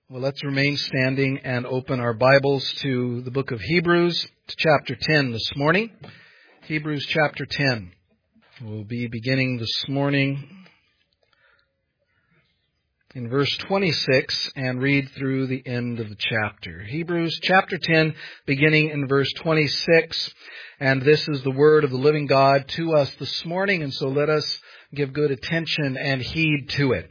Well, let's remain standing and open our Bibles to the book of Hebrews, to chapter 10 this morning. Hebrews chapter 10. We'll be beginning this morning in verse 26 and read through the end of the chapter. Hebrews chapter 10, beginning in verse 26. And this is the word of the living God to us this morning, and so let us give good attention and heed to it.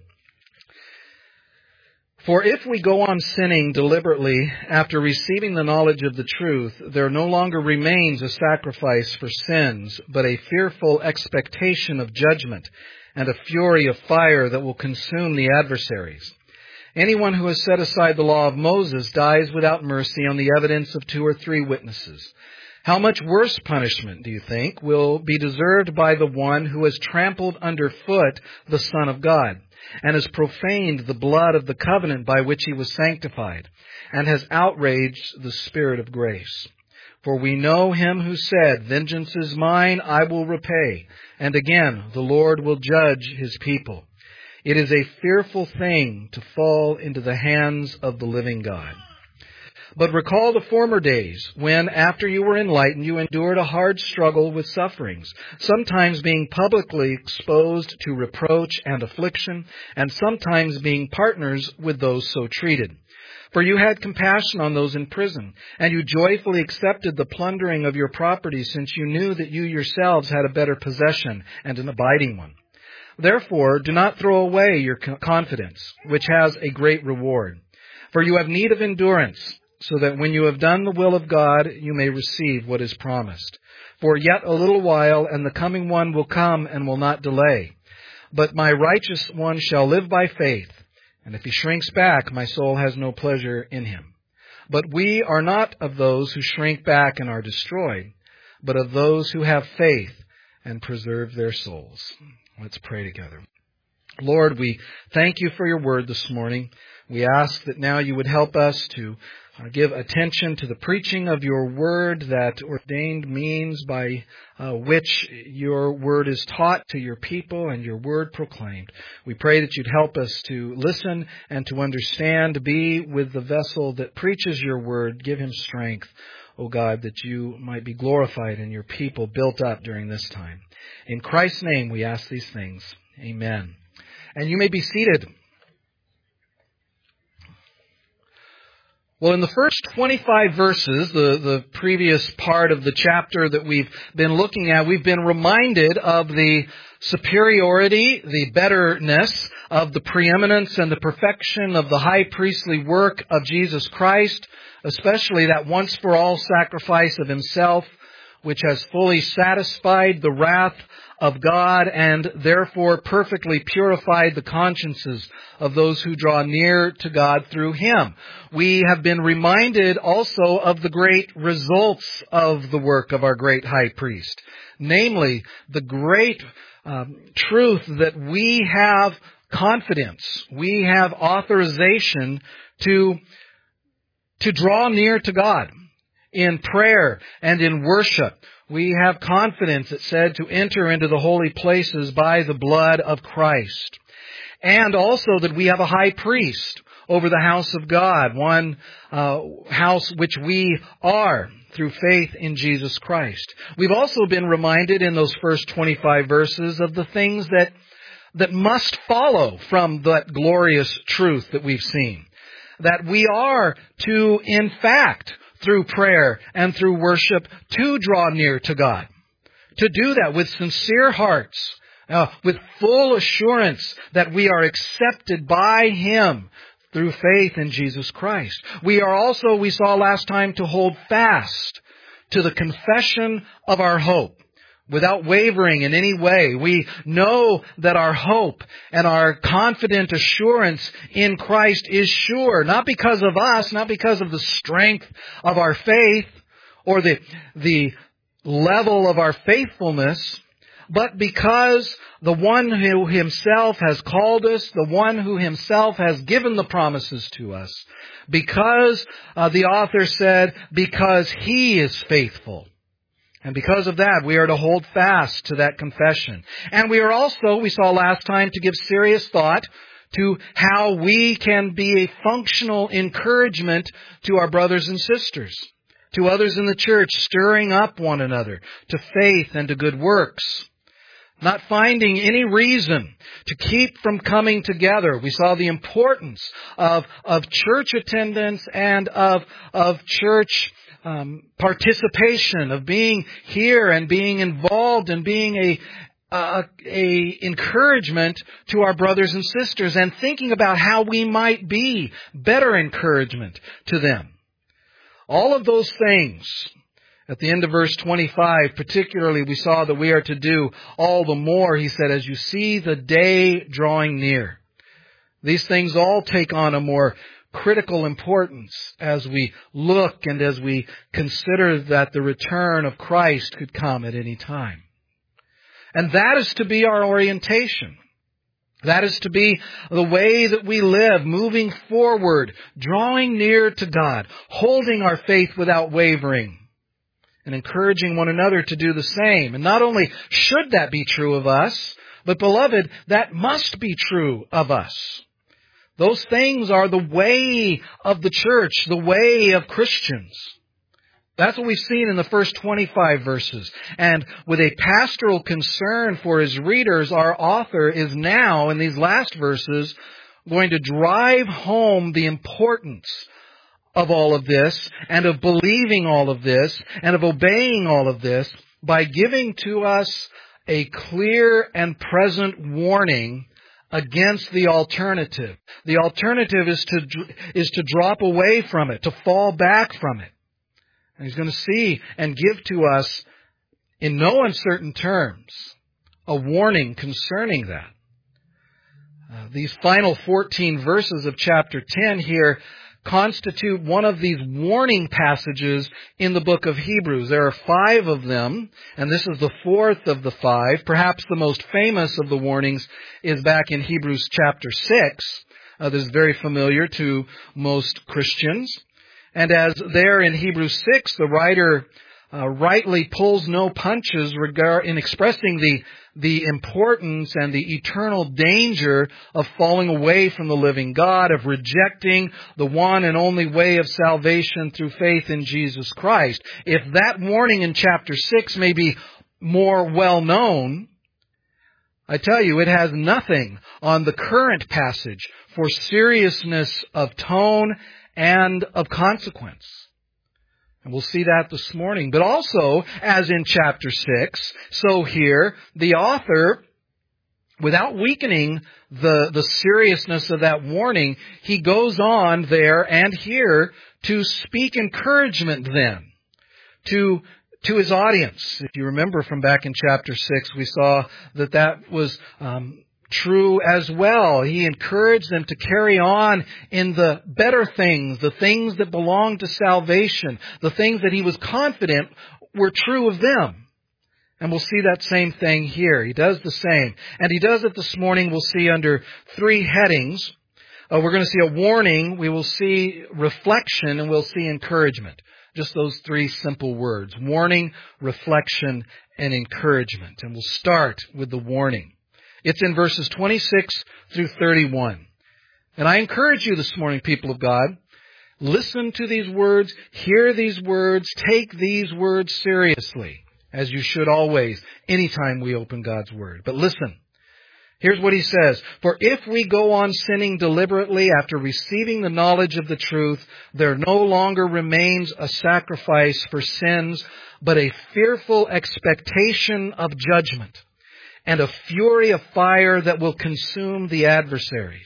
For if we go on sinning deliberately after receiving the knowledge of the truth, there no longer remains a sacrifice for sins, but a fearful expectation of judgment and a fury of fire that will consume the adversaries. Anyone who has set aside the law of Moses dies without mercy on the evidence of 2 or 3 witnesses. How much worse punishment, do you think, will be deserved by the one who has trampled underfoot the Son of God, and has profaned the blood of the covenant by which he was sanctified, and has outraged the Spirit of grace? For we know him who said, "Vengeance is mine, I will repay," and again, "The Lord will judge his people." It is a fearful thing to fall into the hands of the living God. But recall the former days, when, after you were enlightened, you endured a hard struggle with sufferings, sometimes being publicly exposed to reproach and affliction, and sometimes being partners with those so treated. For you had compassion on those in prison, and you joyfully accepted the plundering of your property, since you knew that you yourselves had a better possession and an abiding one. Therefore, do not throw away your confidence, which has a great reward. For you have need of endurance, so that when you have done the will of God, you may receive what is promised. For yet a little while, and the coming one will come and will not delay. But my righteous one shall live by faith, and if he shrinks back, my soul has no pleasure in him. But we are not of those who shrink back and are destroyed, but of those who have faith and preserve their souls. Let's pray together. Lord, we thank you for your word this morning. We ask that now you would help us to give attention to the preaching of your word, that ordained means by which your word is taught to your people and your word proclaimed. We pray that you'd help us to listen and to understand, be with the vessel that preaches your word. Give him strength, O God, that you might be glorified and your people built up during this time. In Christ's name we ask these things. Amen. And you may be seated. Well, in the first 25 verses, the previous part of the chapter that we've been looking at, we've been reminded of the superiority, the betterness of the preeminence and the perfection of the high priestly work of Jesus Christ, especially that once-for-all sacrifice of himself, which has fully satisfied the wrath of God and therefore perfectly purified the consciences of those who draw near to God through him. We have been reminded also of the great results of the work of our great high priest, namely the great truth that we have confidence, we have authorization to draw near to God in prayer and in worship. We have confidence, it said, to enter into the holy places by the blood of Christ. And also that we have a high priest over the house of God, one house which we are through faith in Jesus Christ. We've also been reminded in those first 25 verses of the things that must follow from that glorious truth that we've seen. That we are to, in fact, through prayer and through worship, to draw near to God. To do that with sincere hearts, with full assurance that we are accepted by him through faith in Jesus Christ. We are also, we saw last time, to hold fast to the confession of our hope without wavering in any way. We know that our hope and our confident assurance in Christ is sure, not because of us, not because of the strength of our faith or the level of our faithfulness, but because the one who himself has called us, the one who himself has given the promises to us, because the author said, because he is faithful. And because of that, we are to hold fast to that confession. And we are also, we saw last time, to give serious thought to how we can be a functional encouragement to our brothers and sisters, to others in the church, stirring up one another to faith and to good works. Not finding any reason to keep from coming together. We saw the importance of church attendance and of church participation, of being here and being involved and being a encouragement to our brothers and sisters, and thinking about how we might be better encouragement to them. All of those things. At the end of verse 25, particularly, we saw that we are to do all the more, he said, as you see the day drawing near. These things all take on a more critical importance as we look and as we consider that the return of Christ could come at any time. And that is to be our orientation. That is to be the way that we live, moving forward, drawing near to God, holding our faith without wavering, and encouraging one another to do the same. And not only should that be true of us, but beloved, that must be true of us. Those things are the way of the church, the way of Christians. That's what we've seen in the first 25 verses. And with a pastoral concern for his readers, our author is now, in these last verses, going to drive home the importance of all of this, and of believing all of this, and of obeying all of this, by giving to us a clear and present warning against the alternative. The alternative is to drop away from it, to fall back from it. And he's going to see and give to us, in no uncertain terms, a warning concerning that. These final 14 verses of chapter 10 here constitute one of these warning passages in the book of Hebrews. There are 5 of them, and this is the 4th of the 5. Perhaps the most famous of the warnings is back in Hebrews chapter 6. This is very familiar to most Christians. And as there in Hebrews 6, the writer rightly pulls no punches in expressing the importance and the eternal danger of falling away from the living God, of rejecting the one and only way of salvation through faith in Jesus Christ. If that warning in chapter 6 may be more well known, I tell you, it has nothing on the current passage for seriousness of tone and of consequence. And we'll see that this morning. But also, as in chapter 6, so here, the author, without weakening the seriousness of that warning, he goes on there and here to speak encouragement then to his audience. If you remember from back in chapter 6, we saw that was true as well. He encouraged them to carry on in the better things, the things that belong to salvation, the things that he was confident were true of them. And we'll see that same thing here. He does the same. And he does it this morning, we'll see, under 3 headings. We're going to see a warning, we will see reflection, and we'll see encouragement. Just those 3 simple words: warning, reflection, and encouragement. And we'll start with the warning. It's in verses 26 through 31. And I encourage you this morning, people of God, listen to these words, hear these words, take these words seriously, as you should always, anytime we open God's Word. But listen, here's what he says: "For if we go on sinning deliberately after receiving the knowledge of the truth, there no longer remains a sacrifice for sins, but a fearful expectation of judgment, and a fury of fire that will consume the adversaries."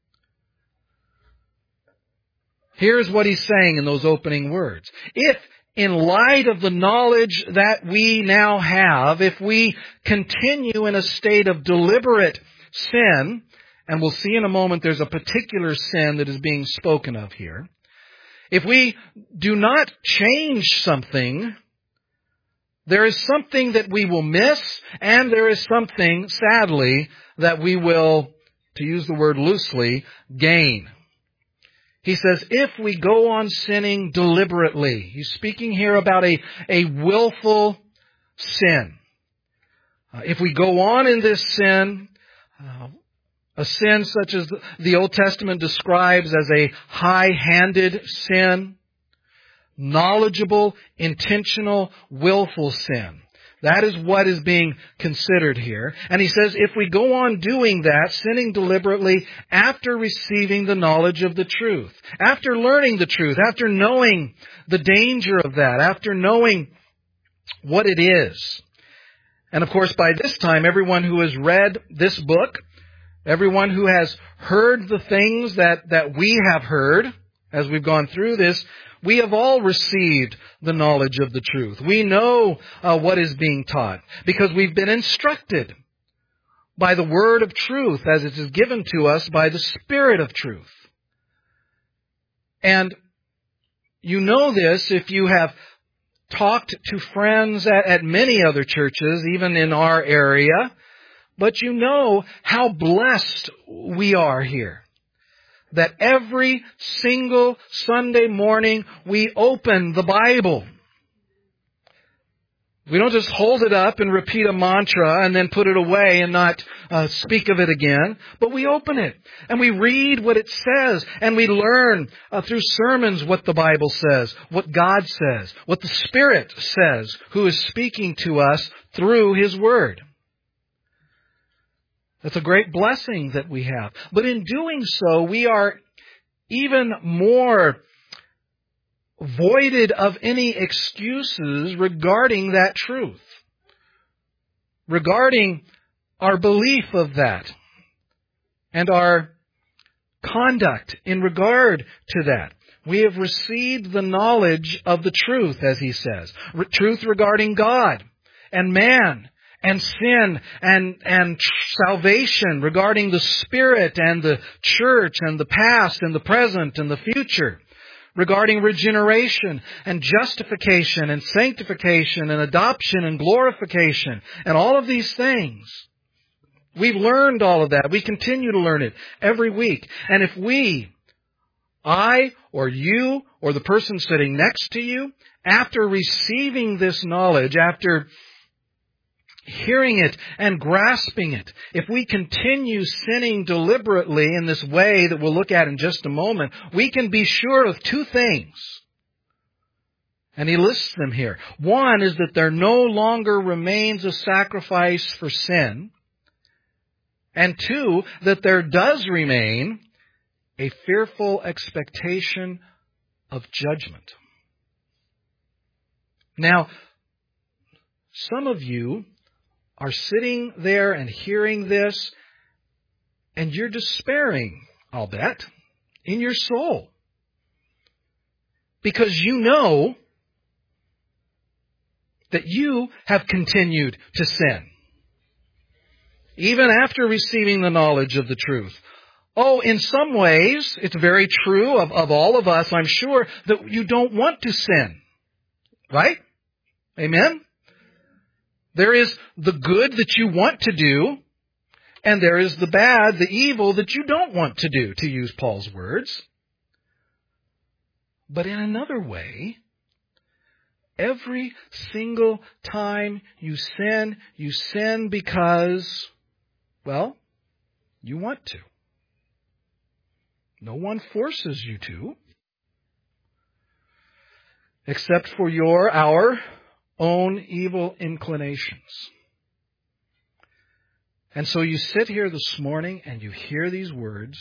Here's what he's saying in those opening words. If, in light of the knowledge that we now have, if we continue in a state of deliberate sin, and we'll see in a moment there's a particular sin that is being spoken of here, if we do not change something, there is something that we will miss, and there is something, sadly, that we will, to use the word loosely, gain. He says, if we go on sinning deliberately. He's speaking here about a willful sin. If we go on in this sin, A sin such as the Old Testament describes as a high-handed sin, knowledgeable, intentional, willful sin. That is what is being considered here. And he says if we go on doing that, sinning deliberately after receiving the knowledge of the truth, after learning the truth, after knowing the danger of that, after knowing what it is. And of course, by this time, everyone who has read this book, everyone who has heard the things that we have heard as we've gone through this, we have all received the knowledge of the truth. We know what is being taught because we've been instructed by the word of truth as it is given to us by the Spirit of truth. And you know this if you have talked to friends at many other churches, even in our area, but you know how blessed we are here. That every single Sunday morning we open the Bible. We don't just hold it up and repeat a mantra and then put it away and not speak of it again, but we open it and we read what it says and we learn through sermons what the Bible says, what God says, what the Spirit says who is speaking to us through His Word. That's a great blessing that we have. But in doing so, we are even more voided of any excuses regarding that truth, regarding our belief of that, and our conduct in regard to that. We have received the knowledge of the truth, as he says, truth regarding God and man, and sin and salvation, regarding the Spirit and the church and the past and the present and the future, regarding regeneration and justification and sanctification and adoption and glorification and all of these things. We've learned all of that. We continue to learn it every week. And if I or you or the person sitting next to you, after receiving this knowledge, after hearing it and grasping it, if we continue sinning deliberately in this way that we'll look at in just a moment, we can be sure of two things. And he lists them here. One is that there no longer remains a sacrifice for sin. And two, that there does remain a fearful expectation of judgment. Now, some of you are sitting there and hearing this, and you're despairing, I'll bet, in your soul. Because you know that you have continued to sin, even after receiving the knowledge of the truth. Oh, in some ways, it's very true of all of us, I'm sure, that you don't want to sin. Right? Amen? There is the good that you want to do, and there is the bad, the evil that you don't want to do, to use Paul's words. But in another way, every single time you sin because, well, you want to. No one forces you to, except for our own evil inclinations. And so you sit here this morning and you hear these words,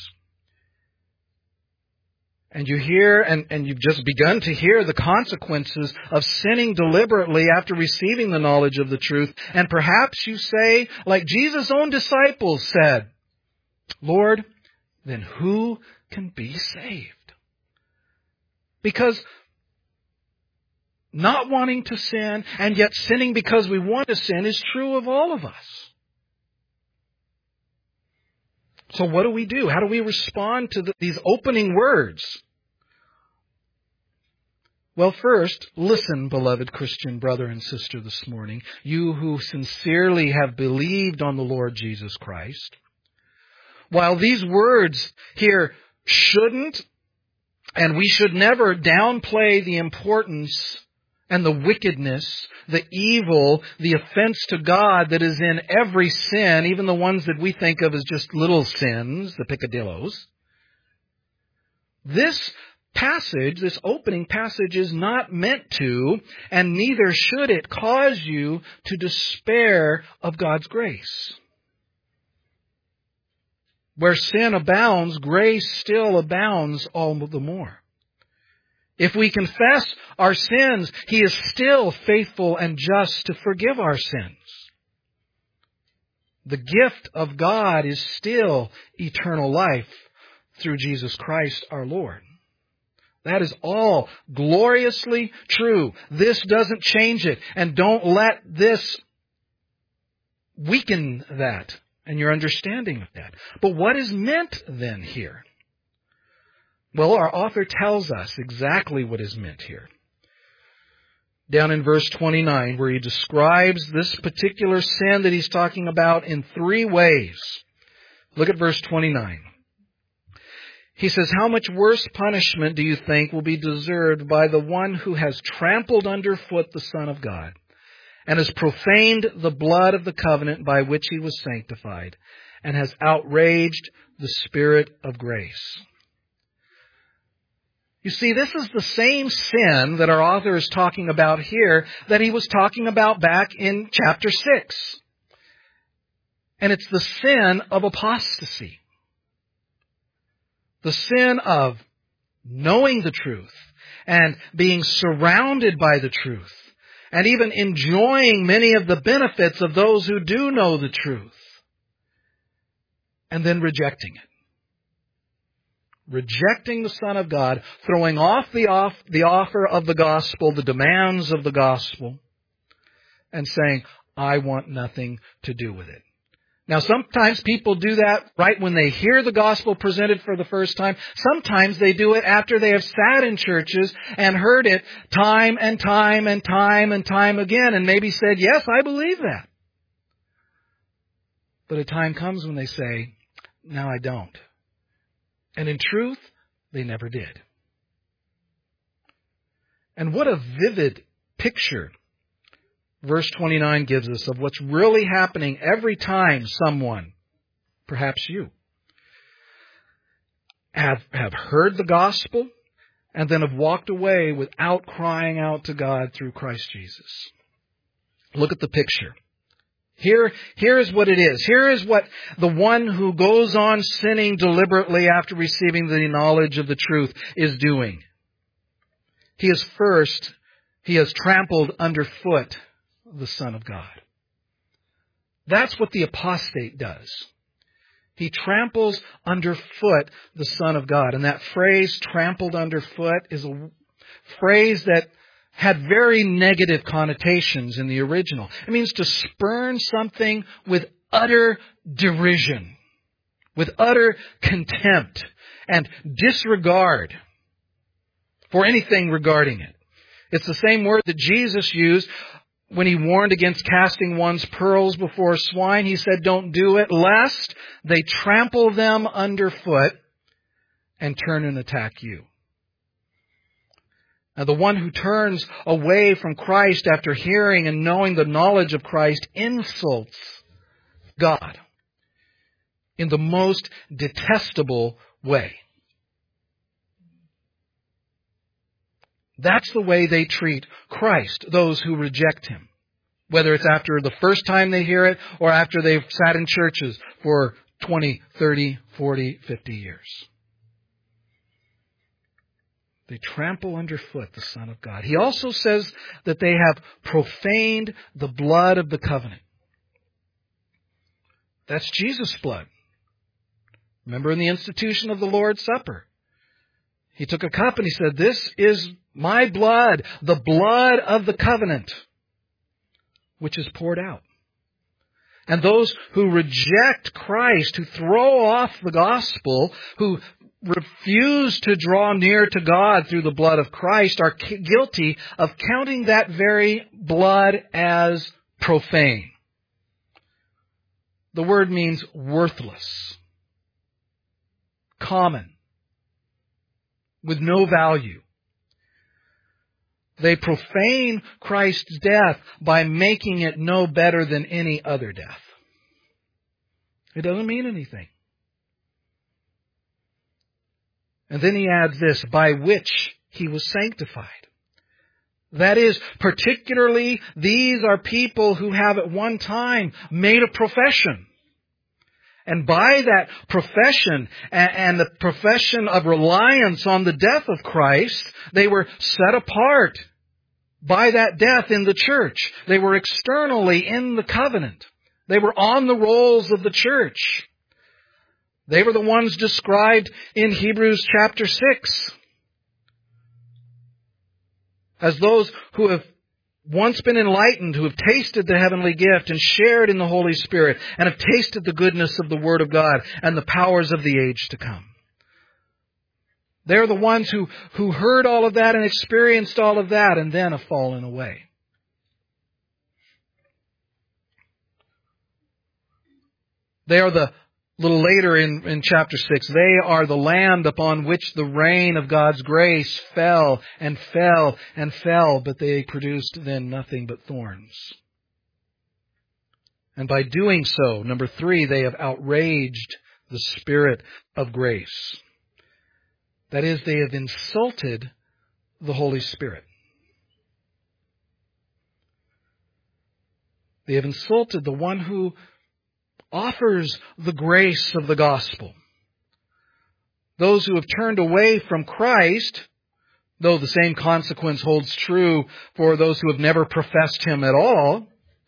and you hear, and you've just begun to hear the consequences of sinning deliberately after receiving the knowledge of the truth. And perhaps you say, like Jesus' own disciples said, Lord, then who can be saved? Because not wanting to sin and yet sinning because we want to sin is true of all of us. So what do we do? How do we respond to these opening words? Well, first, listen, beloved Christian brother and sister this morning, you who sincerely have believed on the Lord Jesus Christ. While these words here shouldn't, and we should never downplay the importance and the wickedness, the evil, the offense to God that is in every sin, even the ones that we think of as just little sins, the peccadillos. This passage, this opening passage, is not meant to, and neither should it cause you to despair of God's grace. Where sin abounds, grace still abounds all the more. If we confess our sins, He is still faithful and just to forgive our sins. The gift of God is still eternal life through Jesus Christ our Lord. That is all gloriously true. This doesn't change it. And don't let this weaken that and your understanding of that. But what is meant then here? Well, our author tells us exactly what is meant here. Down in verse 29, where he describes this particular sin that he's talking about in three ways. Look at verse 29. He says, "How much worse punishment do you think will be deserved by the one who has trampled underfoot the Son of God, and has profaned the blood of the covenant by which He was sanctified, and has outraged the Spirit of grace?" You see, this is the same sin that our author is talking about here that he was talking about back in chapter 6. And it's the sin of apostasy. The sin of knowing the truth and being surrounded by the truth and even enjoying many of the benefits of those who do know the truth and then rejecting it. Rejecting the Son of God, throwing off the offer of the gospel, the demands of the gospel, and saying, "I want nothing to do with it." Now, sometimes people do that right when they hear the gospel presented for the first time. Sometimes they do it after they have sat in churches and heard it time and time and time and time again and maybe said, "Yes, I believe that." But a time comes when they say, "No, I don't." And in truth, they never did. And what a vivid picture verse 29 gives us of what's really happening every time someone, perhaps you, have heard the gospel and then have walked away without crying out to God through Christ Jesus. Look at the picture. Here is what it is. Here is what the one who goes on sinning deliberately after receiving the knowledge of the truth is doing. He has trampled underfoot the Son of God. That's what the apostate does. He tramples underfoot the Son of God. And that phrase, trampled underfoot, is a phrase that had very negative connotations in the original. It means to spurn something with utter derision, with utter contempt and disregard for anything regarding it. It's the same word that Jesus used when He warned against casting one's pearls before swine. He said, "Don't do it, lest they trample them underfoot and turn and attack you." Now, the one who turns away from Christ after hearing and knowing the knowledge of Christ insults God in the most detestable way. That's the way they treat Christ, those who reject Him. Whether it's after the first time they hear it or after they've sat in churches for 20, 30, 40, 50 years. They trample underfoot the Son of God. He also says that they have profaned the blood of the covenant. That's Jesus' blood. Remember in the institution of the Lord's Supper, He took a cup and He said, "This is my blood, the blood of the covenant, which is poured out." And those who reject Christ, who throw off the gospel, who refuse to draw near to God through the blood of Christ, are guilty of counting that very blood as profane. The word means worthless, common, with no value. They profane Christ's death by making it no better than any other death. It doesn't mean anything. And then he adds this, by which he was sanctified. That is, particularly, these are people who have at one time made a profession. And by that profession and the profession of reliance on the death of Christ, they were set apart by that death in the church. They were externally in the covenant. They were on the rolls of the church. They were the ones described in Hebrews chapter 6 as those who have once been enlightened, who have tasted the heavenly gift and shared in the Holy Spirit and have tasted the goodness of the Word of God and the powers of the age to come. They're the ones who heard all of that and experienced all of that and then have fallen away. They are a little later in chapter 6, they are the land upon which the rain of God's grace fell and fell and fell, but they produced then nothing but thorns. And by doing so, number 3, they have outraged the Spirit of grace. That is, they have insulted the Holy Spirit. They have insulted the one who offers the grace of the gospel. Those who have turned away from Christ, though the same consequence holds true for those who have never professed Him at all,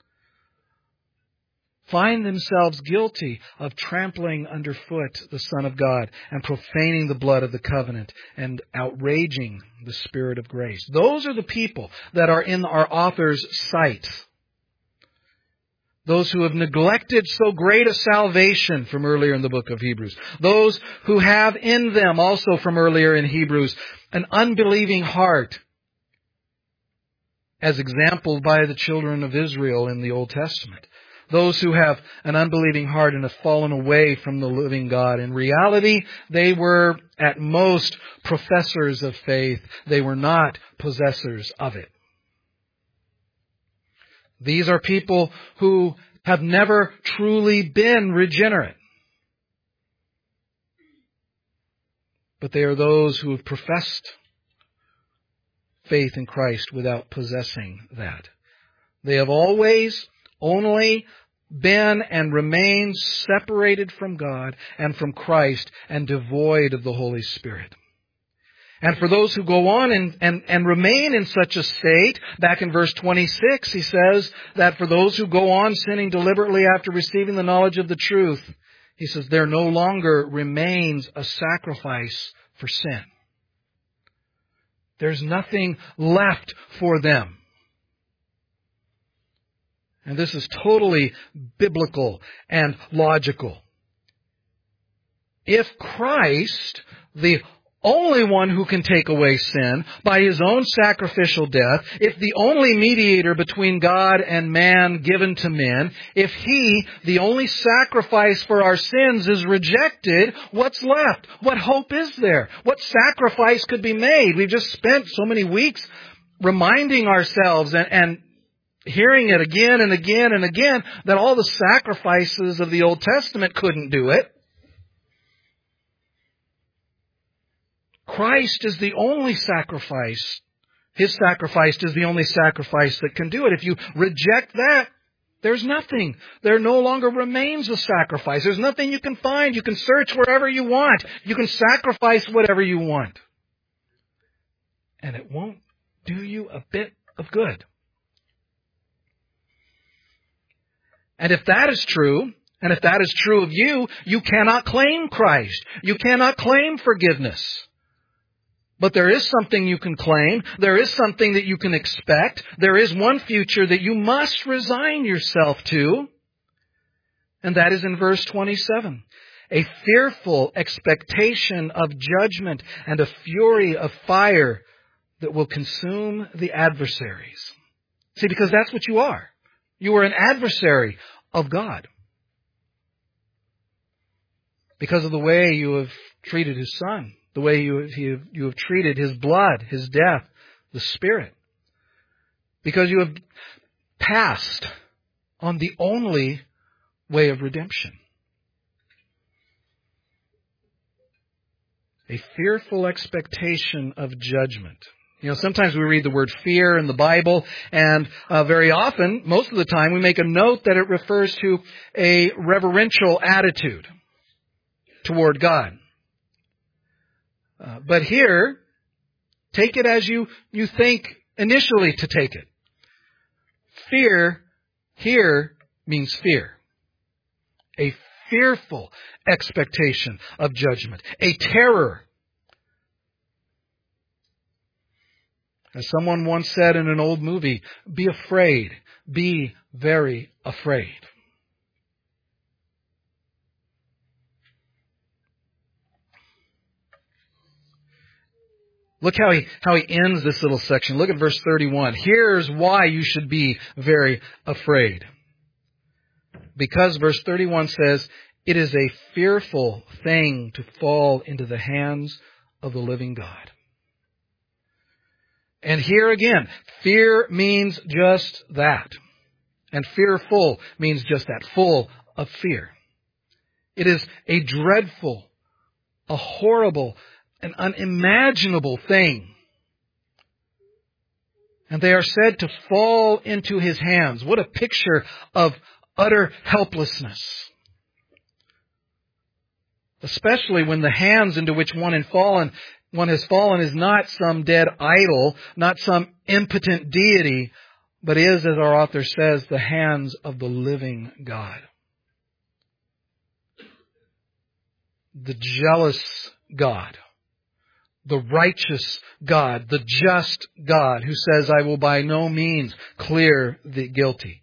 find themselves guilty of trampling underfoot the Son of God and profaning the blood of the covenant and outraging the Spirit of grace. Those are the people that are in our author's sight. Those who have neglected so great a salvation from earlier in the book of Hebrews. Those who have in them, also from earlier in Hebrews, an unbelieving heart, as exampled by the children of Israel in the Old Testament. Those who have an unbelieving heart and have fallen away from the living God. In reality, they were at most professors of faith. They were not possessors of it. These are people who have never truly been regenerate. But they are those who have professed faith in Christ without possessing that. They have always only been and remain separated from God and from Christ and devoid of the Holy Spirit. And for those who go on and remain in such a state, back in verse 26, he says that for those who go on sinning deliberately after receiving the knowledge of the truth, he says there no longer remains a sacrifice for sin. There's nothing left for them. And this is totally biblical and logical. If Christ, the only one who can take away sin by His own sacrificial death, if the only mediator between God and man given to men, if He, the only sacrifice for our sins, is rejected, what's left? What hope is there? What sacrifice could be made? We've just spent so many weeks reminding ourselves and hearing it again and again and again that all the sacrifices of the Old Testament couldn't do it. Christ is the only sacrifice. His sacrifice is the only sacrifice that can do it. If you reject that, there's nothing. There no longer remains a sacrifice. There's nothing you can find. You can search wherever you want. You can sacrifice whatever you want. And it won't do you a bit of good. And if that is true, and if that is true of you, you cannot claim Christ. You cannot claim forgiveness. But there is something you can claim. There is something that you can expect. There is one future that you must resign yourself to. And that is in verse 27. A fearful expectation of judgment and a fury of fire that will consume the adversaries. See, because that's what you are. You are an adversary of God. Because of the way you have treated His Son. The way you have treated His blood, His death, the Spirit. because you have passed on the only way of redemption. A fearful expectation of judgment. Sometimes we read the word fear in the Bible, and very often, most of the time, we make a note that it refers to a reverential attitude toward God. But here, take it as you think initially to take it. Fear here means fear. A fearful expectation of judgment. A terror. As someone once said in an old movie, be afraid. Be very afraid. Look how he ends this little section. Look at verse 31. Here's why you should be very afraid. Because verse 31 says, it is a fearful thing to fall into the hands of the living God. And here again, fear means just that. And fearful means just that, full of fear. It is a dreadful, a horrible, an unimaginable thing. And they are said to fall into His hands. What a picture of utter helplessness. Especially when the hands into which one has fallen is not some dead idol, not some impotent deity, but is, as our author says, the hands of the living God. The jealous God. The righteous God. The just God who says, I will by no means clear the guilty.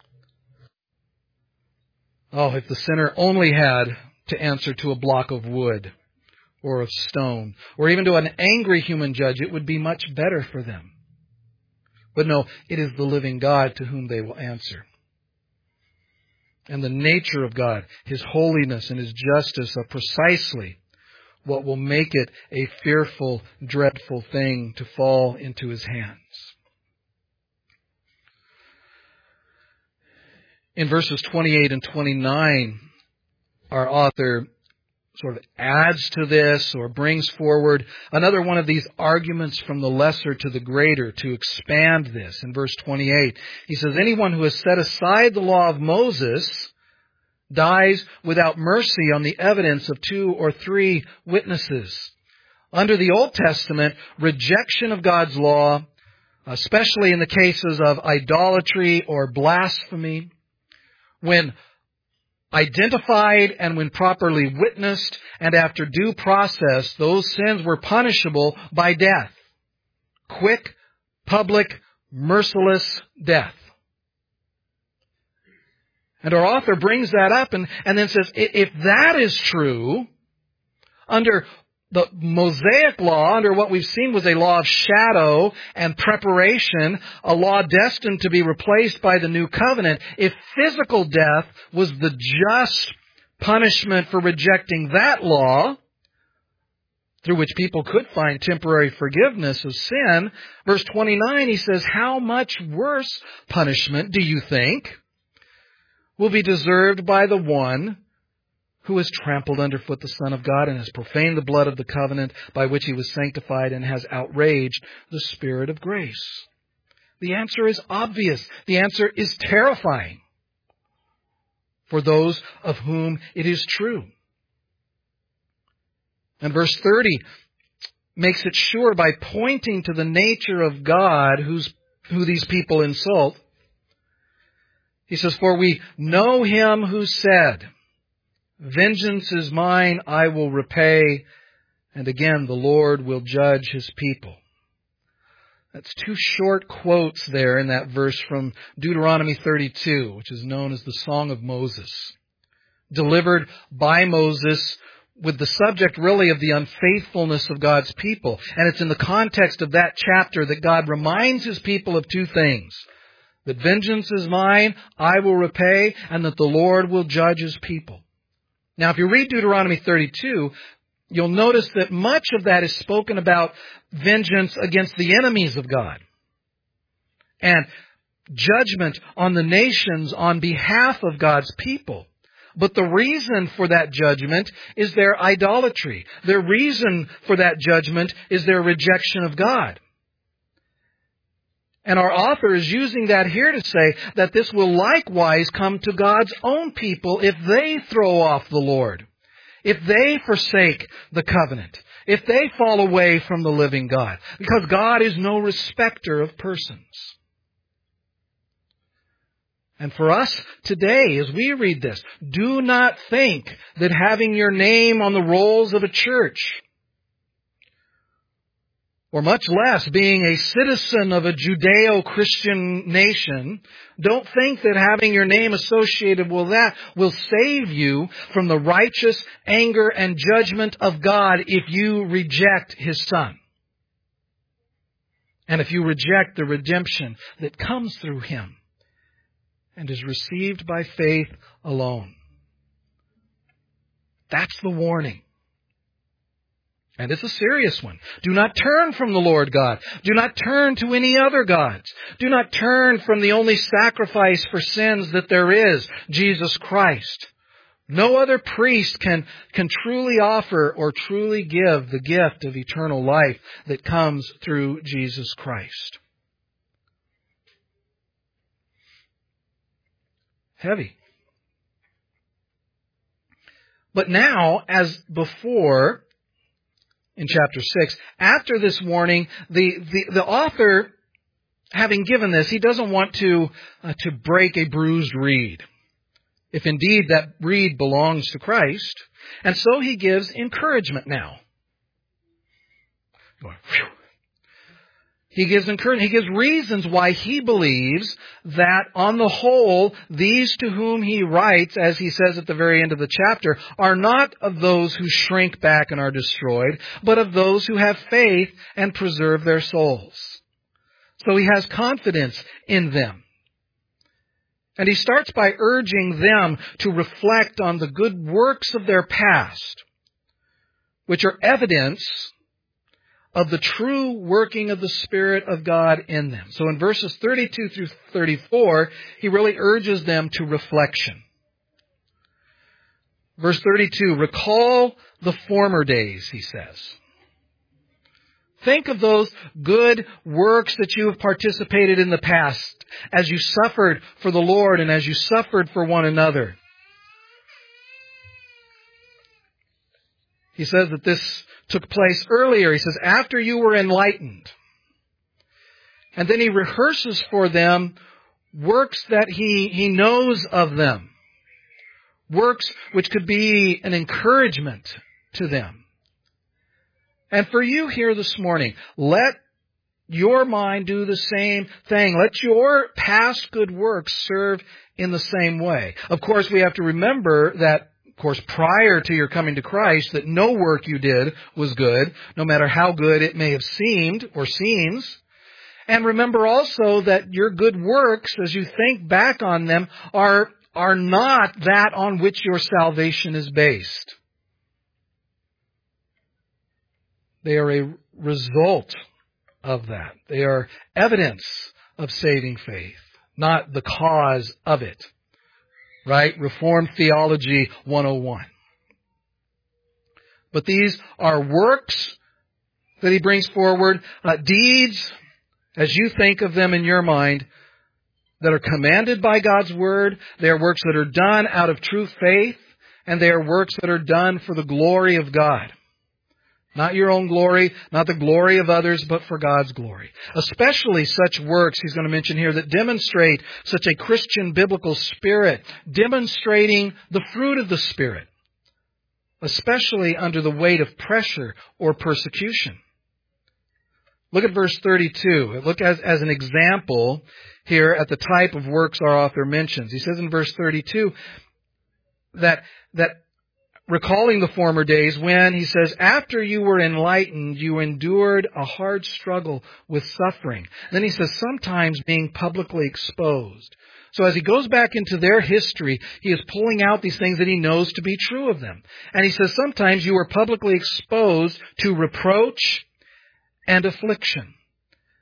Oh, if the sinner only had to answer to a block of wood or of stone, or even to an angry human judge, it would be much better for them. But no, it is the living God to whom they will answer. And the nature of God, His holiness and His justice are precisely what will make it a fearful, dreadful thing to fall into His hands. In verses 28 and 29, our author sort of adds to this or brings forward another one of these arguments from the lesser to the greater to expand this. In verse 28, he says, anyone who has set aside the law of Moses dies without mercy on the evidence of 2 or 3 witnesses. Under the Old Testament, rejection of God's law, especially in the cases of idolatry or blasphemy, when identified and when properly witnessed and after due process, those sins were punishable by death. Quick, public, merciless death. And our author brings that up and then says, if that is true, under the Mosaic law, under what we've seen was a law of shadow and preparation, a law destined to be replaced by the new covenant, if physical death was the just punishment for rejecting that law, through which people could find temporary forgiveness of sin, verse 29, he says, how much worse punishment do you think will be deserved by the one who has trampled underfoot the Son of God and has profaned the blood of the covenant by which He was sanctified and has outraged the Spirit of grace? The answer is obvious. The answer is terrifying for those of whom it is true. And verse 30 makes it sure by pointing to the nature of God who these people insult. He says, for we know Him who said, vengeance is mine, I will repay. And again, the Lord will judge His people. That's 2 short quotes there in that verse from Deuteronomy 32, which is known as the Song of Moses. Delivered by Moses with the subject really of the unfaithfulness of God's people. And it's in the context of that chapter that God reminds His people of 2 things. That vengeance is mine, I will repay, and that the Lord will judge His people. Now, if you read Deuteronomy 32, you'll notice that much of that is spoken about vengeance against the enemies of God. and judgment on the nations on behalf of God's people. But the reason for that judgment is their idolatry. The reason for that judgment is their rejection of God. And our author is using that here to say that this will likewise come to God's own people if they throw off the Lord, if they forsake the covenant, if they fall away from the living God, because God is no respecter of persons. And for us today, as we read this, do not think that having your name on the rolls of a church, or much less being a citizen of a Judeo-Christian nation, don't think that having your name associated with that will save you from the righteous anger and judgment of God if you reject His Son. And if you reject the redemption that comes through Him and is received by faith alone. That's the warning. And it's a serious one. Do not turn from the Lord God. Do not turn to any other gods. Do not turn from the only sacrifice for sins that there is, Jesus Christ. No other priest can truly offer or truly give the gift of eternal life that comes through Jesus Christ. Heavy. But now, as before, in chapter 6, after this warning, the author, having given this, he doesn't want to break a bruised reed, if indeed that reed belongs to Christ. And so he gives encouragement now. He gives encouragement. He gives reasons why he believes that on the whole, these to whom he writes, as he says at the very end of the chapter, are not of those who shrink back and are destroyed, but of those who have faith and preserve their souls. So he has confidence in them. And he starts by urging them to reflect on the good works of their past, which are evidence of the true working of the Spirit of God in them. So in verses 32 through 34, he really urges them to reflection. Verse 32, recall the former days, he says. Think of those good works that you have participated in the past as you suffered for the Lord and as you suffered for one another. He says that this took place earlier. He says, after you were enlightened. And then he rehearses for them works that he knows of them. Works which could be an encouragement to them. And for you here this morning, let your mind do the same thing. Let your past good works serve in the same way. Of course, we have to remember that, of course, prior to your coming to Christ, that no work you did was good, no matter how good it may have seemed or seems. And remember also that your good works, as you think back on them, are not that on which your salvation is based. They are a result of that. They are evidence of saving faith, not the cause of it. Right? Reformed Theology 101. But these are works that he brings forward, deeds, as you think of them in your mind, that are commanded by God's Word. They are works that are done out of true faith, and they are works that are done for the glory of God. Not your own glory, not the glory of others, but for God's glory. Especially such works, he's going to mention here, that demonstrate such a Christian biblical spirit, demonstrating the fruit of the Spirit, especially under the weight of pressure or persecution. Look at verse 32. Look as an example here at the type of works our author mentions. He says in verse 32 that recalling the former days when, he says, after you were enlightened, you endured a hard struggle with suffering. Then he says, sometimes being publicly exposed. So as he goes back into their history, he is pulling out these things that he knows to be true of them. And he says, sometimes you were publicly exposed to reproach and affliction.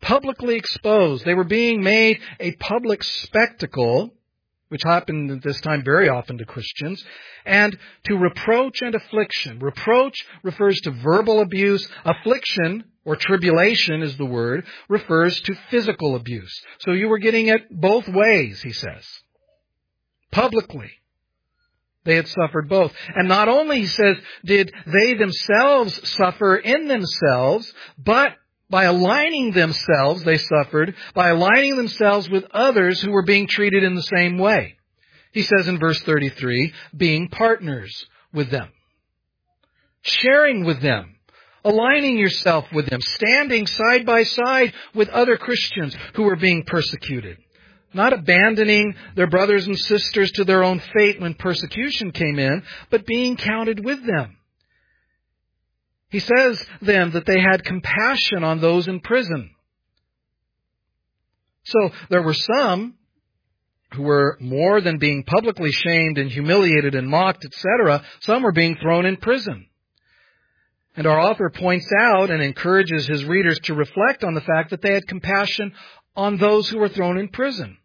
publicly exposed. They were being made a public spectacle, which happened at this time very often to Christians, and to reproach and affliction. Reproach refers to verbal abuse. Affliction, or tribulation is the word, refers to physical abuse. So you were getting it both ways, he says. Publicly. They had suffered both. And not only, he says, did they themselves suffer in themselves, but by aligning themselves, they suffered, by aligning themselves with others who were being treated in the same way. He says in verse 33, being partners with them. Sharing with them. Aligning yourself with them. Standing side by side with other Christians who were being persecuted. Not abandoning their brothers and sisters to their own fate when persecution came in, but being counted with them. He says then that they had compassion on those in prison. So there were some who were more than being publicly shamed and humiliated and mocked, etc. Some were being thrown in prison. And our author points out and encourages his readers to reflect on the fact that they had compassion on those who were thrown in prison.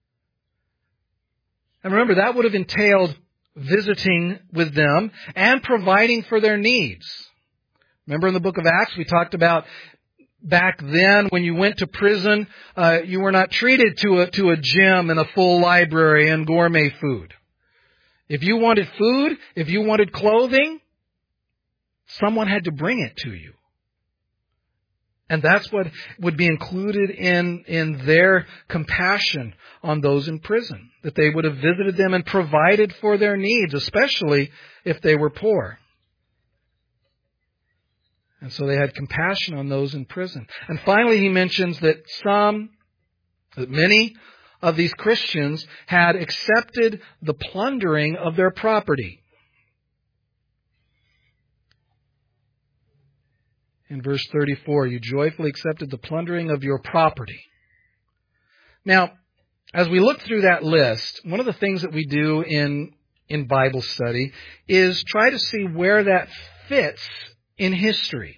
And remember, that would have entailed visiting with them and providing for their needs. Remember in the book of Acts, we talked about back then when you went to prison, you were not treated to a gym and a full library and gourmet food. If you wanted food, if you wanted clothing, someone had to bring it to you. And that's what would be included in their compassion on those in prison. That they would have visited them and provided for their needs, especially if they were poor. And so they had compassion on those in prison. And finally he mentions that many of these Christians had accepted the plundering of their property. In verse 34, you joyfully accepted the plundering of your property. Now, as we look through that list, one of the things that we do in Bible study is try to see where that fits in history.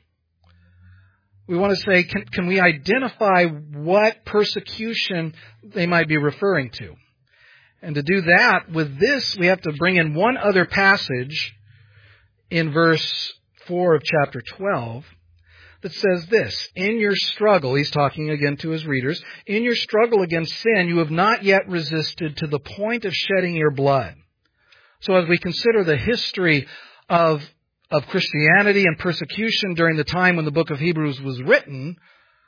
We want to say, can we identify what persecution they might be referring to? And to do that, with this, we have to bring in one other passage in verse 4 of chapter 12. That says this, in your struggle, he's talking again to his readers, in your struggle against sin, you have not yet resisted to the point of shedding your blood. So as we consider the history of Christianity and persecution during the time when the book of Hebrews was written,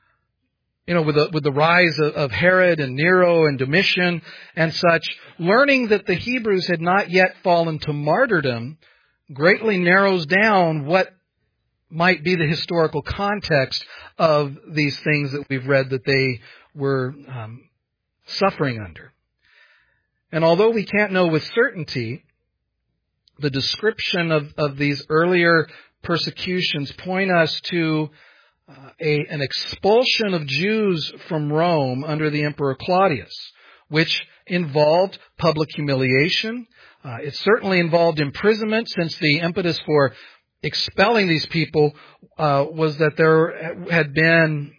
with the rise of Herod and Nero and Domitian and such, learning that the Hebrews had not yet fallen to martyrdom greatly narrows down what might be the historical context of these things that we've read that they were suffering under. And although we can't know with certainty, the description of these earlier persecutions point us to an expulsion of Jews from Rome under the Emperor Claudius, which involved public humiliation. It certainly involved imprisonment, since the impetus for expelling these people was that there had been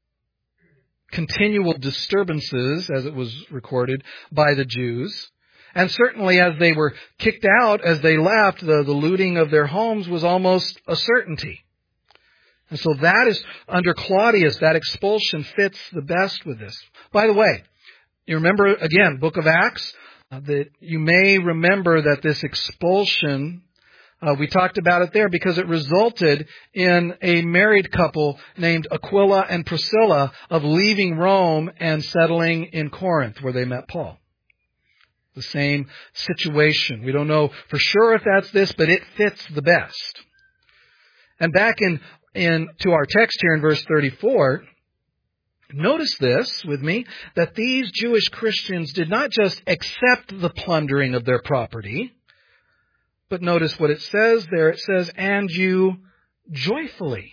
continual disturbances, as it was recorded, by the Jews. And certainly as they were kicked out, as they left, the looting of their homes was almost a certainty. And so that is, under Claudius, that expulsion fits the best with this. By the way, you remember, again, book of Acts, that you may remember that this expulsion, we talked about it there because it resulted in a married couple named Aquila and Priscilla of leaving Rome and settling in Corinth, where they met Paul. The same situation. We don't know for sure if that's this, but it fits the best. And back to our text here in verse 34, notice this with me, that these Jewish Christians did not just accept the plundering of their property, but notice what it says there. It says, and you joyfully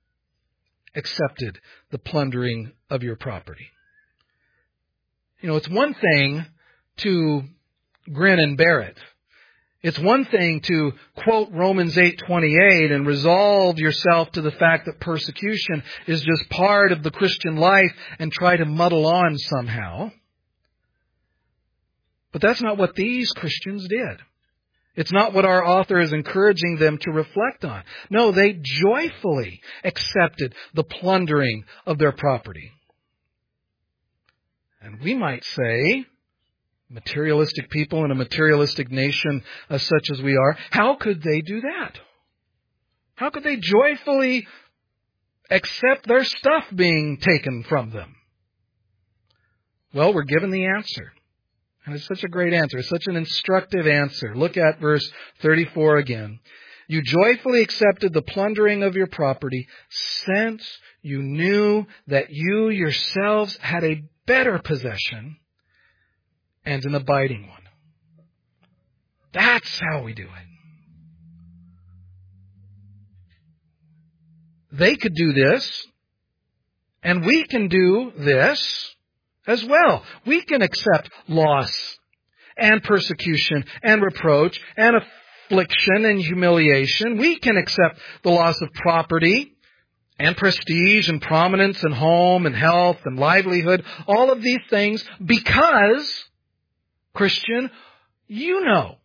accepted the plundering of your property. It's one thing to grin and bear it. It's one thing to quote Romans 8:28 and resolve yourself to the fact that persecution is just part of the Christian life and try to muddle on somehow. But that's not what these Christians did. It's not what our author is encouraging them to reflect on. No, they joyfully accepted the plundering of their property. And we might say, materialistic people in a materialistic nation such as we are, how could they do that? How could they joyfully accept their stuff being taken from them? Well, we're given the answer. And it's such a great answer. It's such an instructive answer. Look at verse 34 again. You joyfully accepted the plundering of your property since you knew that you yourselves had a better possession and an abiding one. That's how we do it. They could do this, and we can do this as well. We can accept loss and persecution and reproach and affliction and humiliation. We can accept the loss of property and prestige and prominence and home and health and livelihood. All of these things because, Christian, you know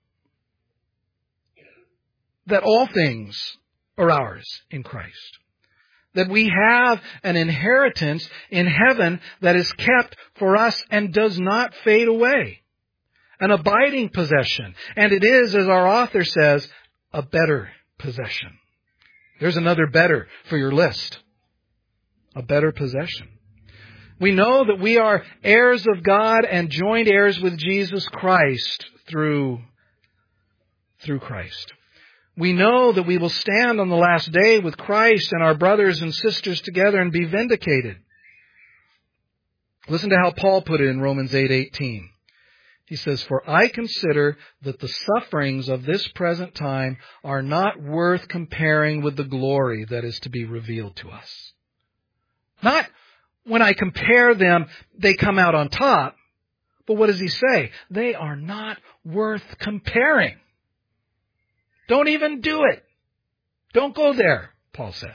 that all things are ours in Christ. That we have an inheritance in heaven that is kept for us and does not fade away. An abiding possession. And it is, as our author says, a better possession. There's another better for your list. A better possession. We know that we are heirs of God and joint heirs with Jesus Christ through Christ. We know that we will stand on the last day with Christ and our brothers and sisters together and be vindicated. Listen to how Paul put it in Romans 8:18. He says, "For I consider that the sufferings of this present time are not worth comparing with the glory that is to be revealed to us." Not when I compare them, they come out on top. But what does he say? They are not worth comparing. Don't even do it. Don't go there, Paul says.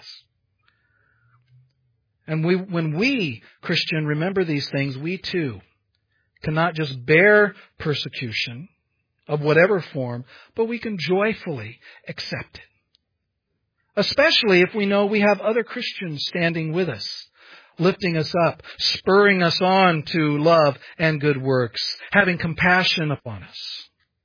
And when we, Christian, remember these things, we too cannot just bear persecution of whatever form, but we can joyfully accept it. Especially if we know we have other Christians standing with us, lifting us up, spurring us on to love and good works, having compassion upon us.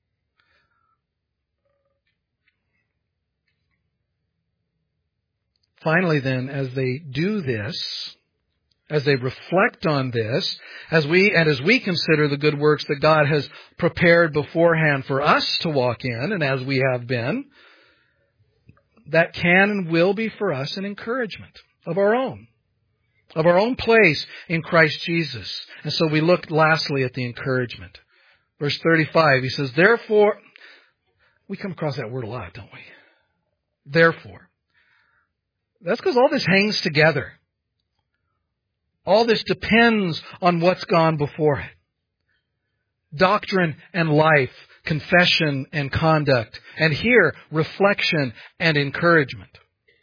Finally then, as they do this, as they reflect on this, as we consider the good works that God has prepared beforehand for us to walk in, and as we have been, that can and will be for us an encouragement of our own place in Christ Jesus. And so we look lastly at the encouragement. Verse 35, he says, "Therefore," we come across that word a lot, don't we? Therefore. That's because all this hangs together. All this depends on what's gone before it. Doctrine and life, confession and conduct, and here, reflection and encouragement.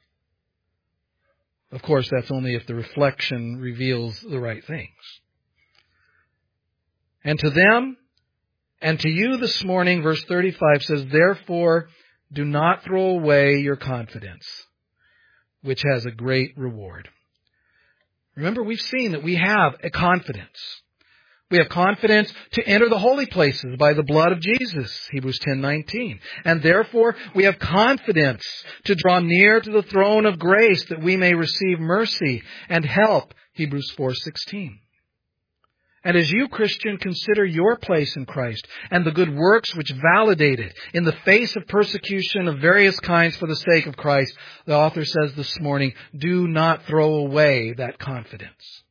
Of course, that's only if the reflection reveals the right things. And to them, and to you this morning, verse 35 says, "Therefore, do not throw away your confidence, which has a great reward." Remember, we've seen that we have a confidence. We have confidence to enter the holy places by the blood of Jesus, Hebrews 10:19. And therefore, we have confidence to draw near to the throne of grace that we may receive mercy and help, Hebrews 4:16. And as you, Christian, consider your place in Christ and the good works which validate it in the face of persecution of various kinds for the sake of Christ, the author says this morning, do not throw away that confidence.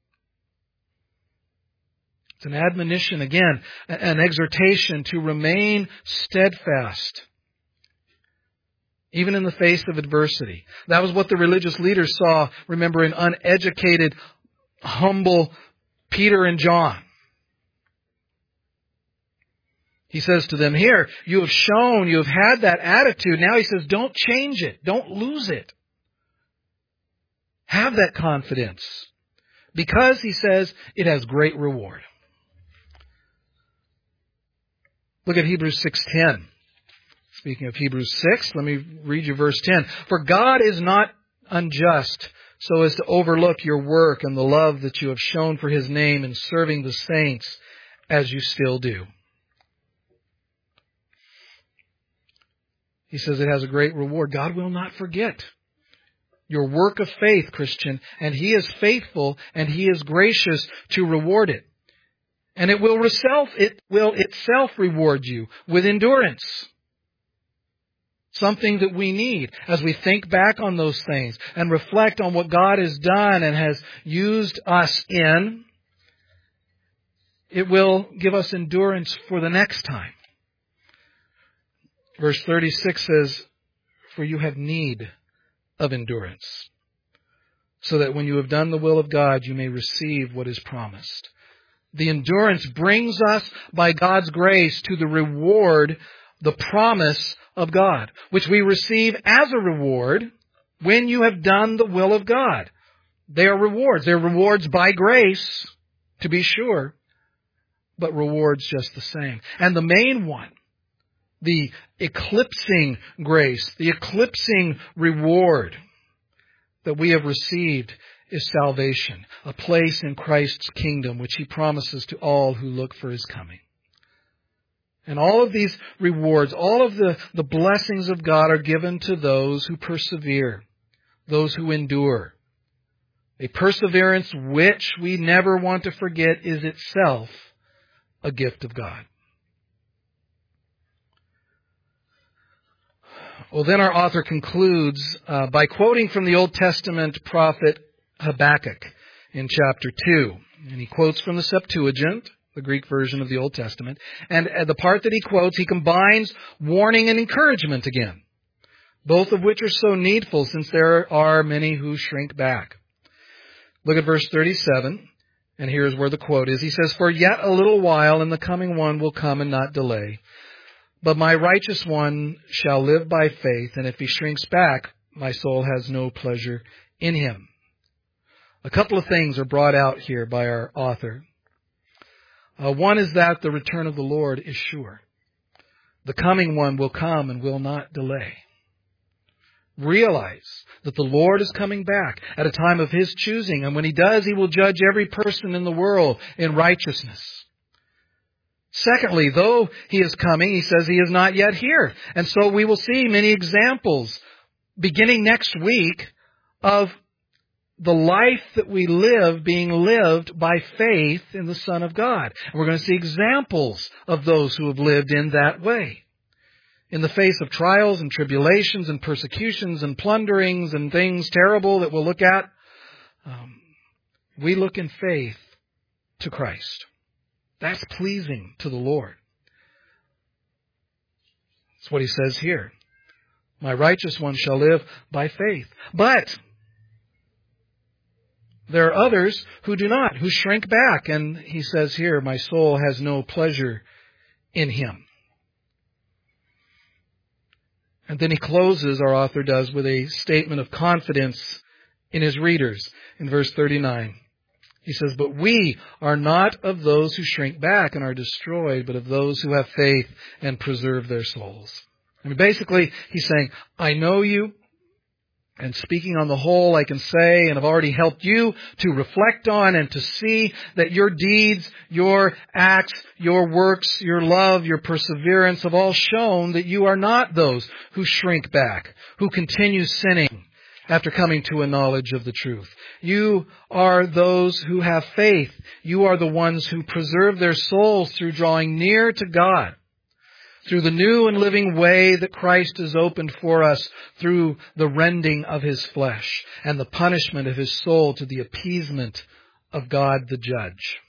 It's an admonition, again, an exhortation to remain steadfast, even in the face of adversity. That was what the religious leaders saw, remember, in uneducated, humble Peter and John. He says to them here, you have shown, you have had that attitude. Now he says, don't change it. Don't lose it. Have that confidence. Because, he says, it has great reward. Look at Hebrews 6:10. Speaking of Hebrews 6, let me read you verse 10. For God is not unjust so as to overlook your work and the love that you have shown for His name in serving the saints as you still do. He says it has a great reward. God will not forget your work of faith, Christian, and He is faithful and He is gracious to reward it. And it will itself reward you with endurance. Something that we need as we think back on those things and reflect on what God has done and has used us in. It will give us endurance for the next time. Verse 36 says, for you have need of endurance, so that when you have done the will of God, you may receive what is promised. The endurance brings us by God's grace to the reward, the promise of God, which we receive as a reward when you have done the will of God. They are rewards. They're rewards by grace, to be sure, but rewards just the same. And the main one, the eclipsing grace, the eclipsing reward that we have received is salvation, a place in Christ's kingdom, which He promises to all who look for His coming. And all of these rewards, all of the blessings of God are given to those who persevere, those who endure. A perseverance which we never want to forget is itself a gift of God. Well, then our author concludes by quoting from the Old Testament prophet Habakkuk in chapter 2. And he quotes from the Septuagint, the Greek version of the Old Testament. And the part that he quotes, he combines warning and encouragement again, both of which are so needful since there are many who shrink back. Look at verse 37, and here's where the quote is. He says, for yet a little while, and the coming one will come and not delay. But my righteous one shall live by faith, and if he shrinks back, my soul has no pleasure in him. A couple of things are brought out here by our author. One is that the return of the Lord is sure. The coming one will come and will not delay. Realize that the Lord is coming back at a time of His choosing, and when He does, He will judge every person in the world in righteousness. Secondly, though He is coming, He says He is not yet here. And so we will see many examples beginning next week of the life that we live being lived by faith in the Son of God. And we're going to see examples of those who have lived in that way. In the face of trials and tribulations and persecutions and plunderings and things terrible that we'll look at, we look in faith to Christ. That's pleasing to the Lord. That's what He says here. My righteous one shall live by faith. But there are others who do not, who shrink back. And He says here, my soul has no pleasure in him. And then he closes, our author does, with a statement of confidence in his readers. In verse 39, he says, but we are not of those who shrink back and are destroyed, but of those who have faith and preserve their souls. I mean, basically, he's saying, I know you. And speaking on the whole, I can say, and have already helped you to reflect on and to see that your deeds, your acts, your works, your love, your perseverance have all shown that you are not those who shrink back, who continue sinning after coming to a knowledge of the truth. You are those who have faith. You are the ones who preserve their souls through drawing near to God, through the new and living way that Christ has opened for us through the rending of His flesh and the punishment of His soul to the appeasement of God the Judge.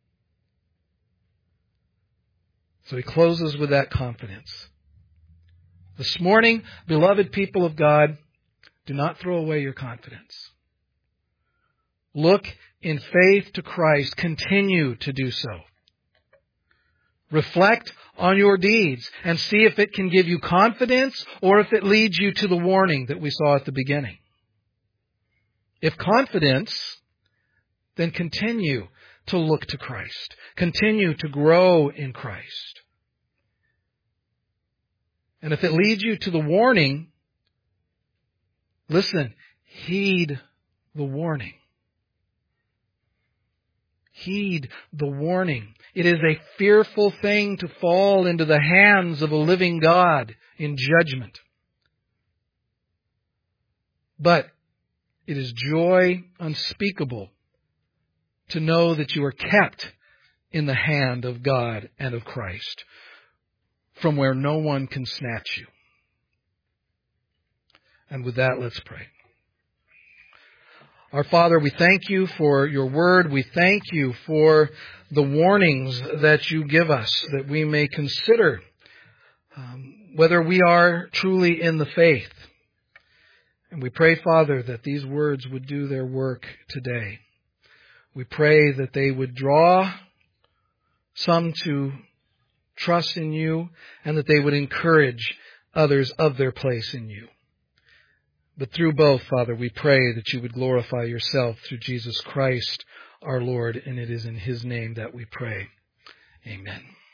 So he closes with that confidence. This morning, beloved people of God, do not throw away your confidence. Look in faith to Christ. Continue to do so. Reflect on your deeds and see if it can give you confidence or if it leads you to the warning that we saw at the beginning. If confidence, then continue to look to Christ. Continue to grow in Christ. And if it leads you to the warning, listen, heed the warning. Heed the warning. It is a fearful thing to fall into the hands of a living God in judgment. But it is joy unspeakable to know that you are kept in the hand of God and of Christ, from where no one can snatch you. And with that, let's pray. Our Father, we thank you for your word. We thank you for the warnings that you give us, that we may consider whether we are truly in the faith. And we pray, Father, that these words would do their work today. We pray that they would draw some to trust in you, and that they would encourage others of their place in you. But through both, Father, we pray that you would glorify yourself through Jesus Christ, our Lord, and it is in His name that we pray. Amen.